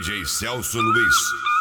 DJ Celso Luiz.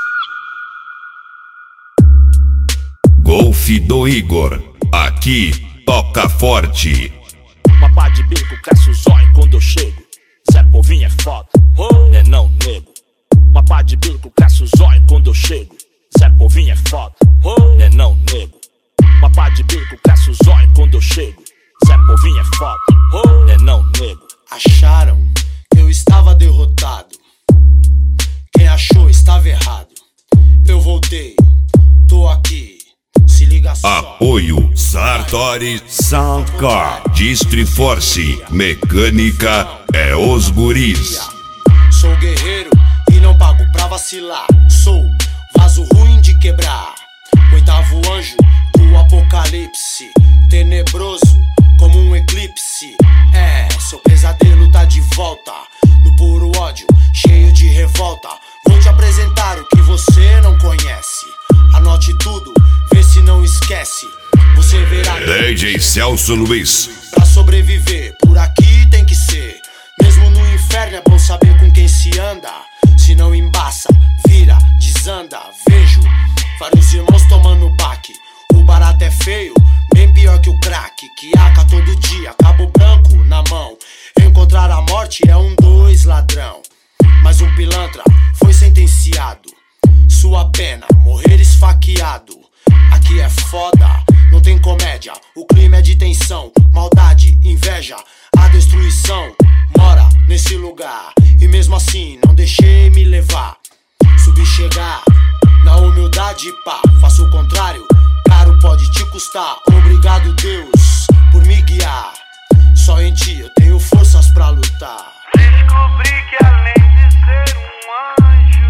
Golfe do Igor, aqui toca forte. Papá de bico, cresce o zóio quando eu chego. Zé Povinho é foda, né não, nego. Papá de bico, cresce o zóio quando eu chego. Zé Povinho é foda, né não, nego. Papá de bico, cresce o zóio quando eu chego. Zé Povinho é foda, né não, nego. Acharam que eu estava derrotado. Quem achou estava errado. Eu voltei, tô aqui. Se liga só. Apoio Sartori Soundcar, Distriforce, mecânica é os guris. Sou guerreiro e não pago pra vacilar. Sou vaso ruim de quebrar. Oitavo anjo do apocalipse, tenebroso como um eclipse. É, seu pesadelo tá de volta, no puro ódio, cheio de revolta. Vou te apresentar o que você não conhece. Anote tudo, vê se não esquece. Você verá DJ Celso Luiz. pra sobreviver, por aqui tem que ser. Mesmo no inferno é bom saber com quem se anda. Se não embaça, vira, desanda. Vejo vários irmãos tomando baque. O barato é feio, bem pior que o crack. Que aca todo dia, cabo branco na mão. Encontrar a morte é 2 ladrão. Mas um pilantra foi sentenciado. Sua pena, morrer esfaqueado. Aqui é foda, não tem comédia. O clima é de tensão, maldade, inveja. A destruição mora nesse lugar. E mesmo assim não deixei me levar. Subi chegar na humildade, pá. Faço o contrário, caro pode te custar. Obrigado Deus por me guiar. Só em ti eu tenho forças pra lutar. Descobri que além de ser um anjo,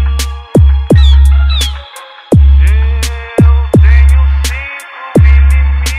eu tenho 5 inimigos.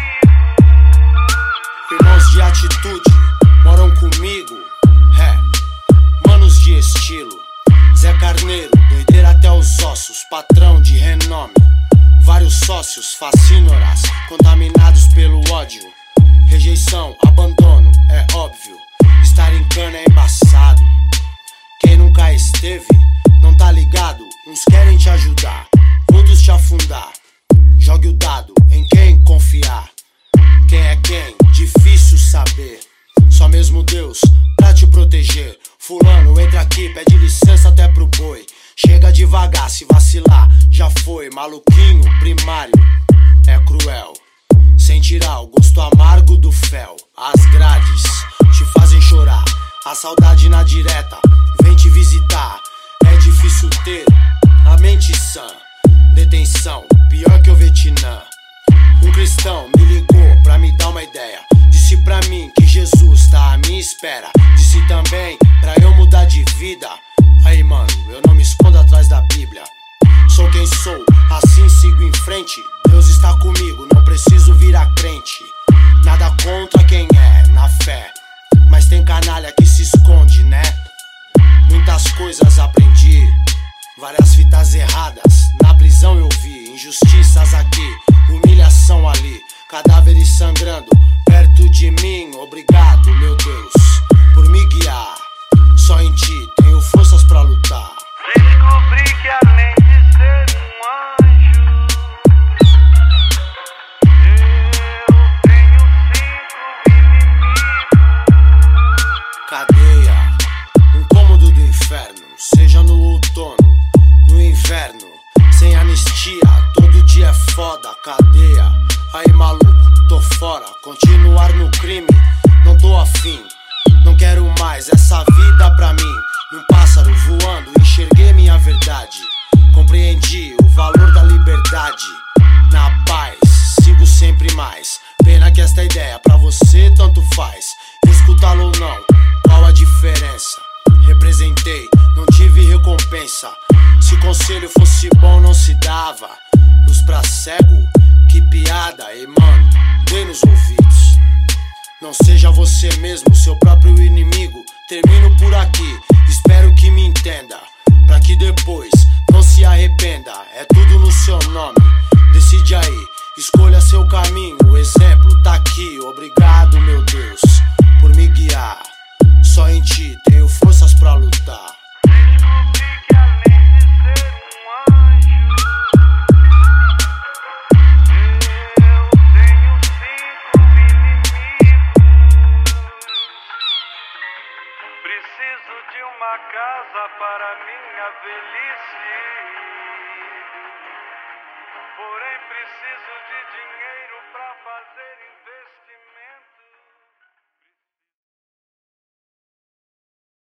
Irmãos de atitude moram comigo. Manos de estilo. Zé Carneiro, doideira até os ossos. Patrão de renome. Vários sócios, fascínoras, contaminados pelo ódio. Rejeição, abandono, é óbvio. Estar em cana é embaçado. Quem nunca esteve, não tá ligado. Uns querem te ajudar, outros te afundar. Jogue o dado em quem confiar. Quem é quem? Difícil saber. Só mesmo Deus pra te proteger. Fulano, entra aqui, pede licença até pro boi. Chega devagar, se vacilar, já foi. Maluquinho, primário, é cruel. Sem tirar o gosto amargo do fel. As grades te fazem chorar. A saudade na direta vem te visitar. É difícil ter a mente sã. Detenção, pior que o Vietnã. Um cristão me ligou pra me dar uma ideia. Disse pra mim que Jesus tá à minha espera. Disse também pra eu mudar de vida. Aí mano, eu não me escondo atrás da Bíblia. Sou quem sou, assim sigo em frente. Deus está comigo, não preciso virar crente. Nada contra quem é, na fé. Mas tem canalha que se esconde, né? Muitas coisas aprendi, várias fitas erradas. Na prisão eu vi injustiças aqui, humilhação ali, cadáveres sangrando perto de mim. Obrigado, meu Deus, por me guiar. Só em ti tenho forças pra lutar. Descobri que além de ser um anjo, eu tenho 5 inimigos. Cadeia, um cômodo do inferno. Seja no outono, no inverno. Sem anistia, todo dia é foda. Cadeia, aí maluco, tô fora. Continuar no crime, não tô afim. Não quero mais essa vida pra mim. Num pássaro voando, enxerguei minha verdade. Compreendi o valor da liberdade. Na paz, sigo sempre mais. Pena que esta ideia pra você tanto faz. Escutá-lo ou não, qual a diferença? Representei, não tive recompensa. Se conselho fosse bom não se dava. Luz pra cego, que piada. E mano, dê nos ouvidos. Não seja você mesmo, seu próprio inimigo. Termino por aqui, espero que me entenda. Pra que depois não se arrependa. É tudo no seu nome, decide aí. Escolha seu caminho, o exemplo tá aqui. Obrigado, meu Deus, por me guiar. Só em ti tenho forças pra lutar. Descobri que além preciso de uma casa para minha velhice.